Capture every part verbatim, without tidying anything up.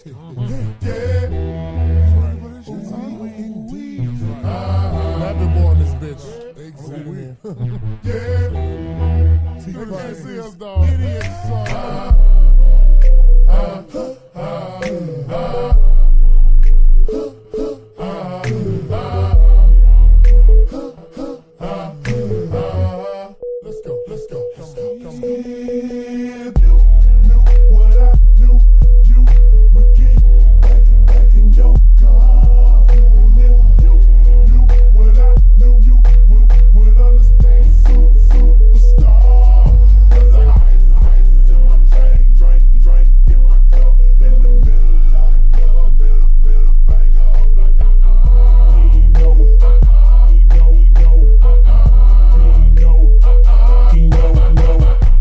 Yeah. Happy boy in this bitch. Exactly. Yeah. You can't see us, dog. Idiots. Let's go, let's go. Come on, come on. If you knew what I knew, you would get back and back in your car. And if you knew what I knew, you would, would understand. Super, superstar. Cause I ice, ice in my chain, drink, drink in my cup. In the middle of the club, middle, middle bang up. Like I, uh, he know, uh, he know, he know, uh, he know, uh, he know, know.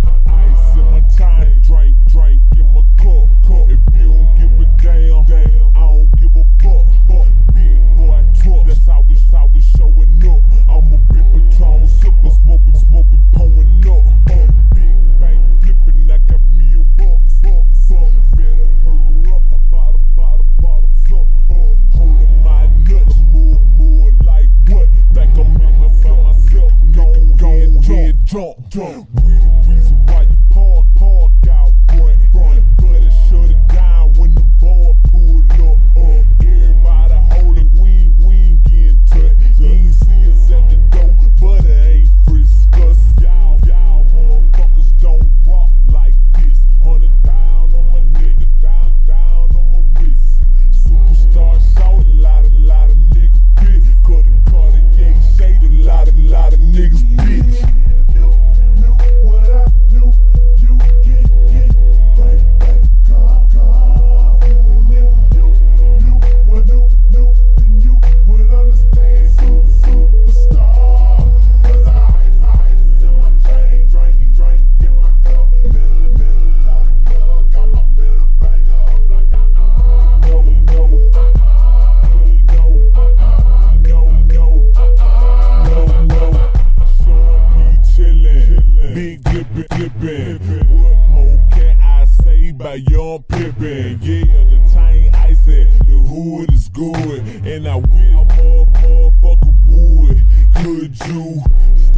Ice in my chain, drink, drink in my cup. If you don't give a damn, damn, I don't give a fuck. Fuck, big boy truck, that's how we, how we showing up. I'm a big Patron sipper, what we, what we pulling up. Uh, big bang flipping, I got me a buck, buck, buck. Better hurry up, about a bottle, bottles up. Uh, holding my nuts, more, more like what? Think I'm in here for myself, no, go ahead, jump, jump. We the reason why you park, park out front, front. But it shut it down when the boy pulled up. Uh, everybody holding, we ain't, we ain't getting touched. You ain't see us at the door, but it ain't frisk us. Y'all, y'all motherfuckers don't rock like this. Hundred down on my neck, down, down on my wrist. Superstar shout, a lot, a lot of niggas bitch. Cut the Cartier shade, a lot, a lot of niggas bitch. If you knew what I knew, you get, get right back, God, God. And if you knew what knew, knew, then you would understand. Super, superstar. Cause I ice, ice in my chain, drink, drink in my cup. Middle, middle of the club, got my middle bang up. Like I, uh, no, no, uh, he know, uh, no, no, uh, no, no. Sean P chillin', big flippin', flippin'. What more can I say about young Pippin? Yeah, the chain icy, the hood is good, and I will more motherfucker would. Could you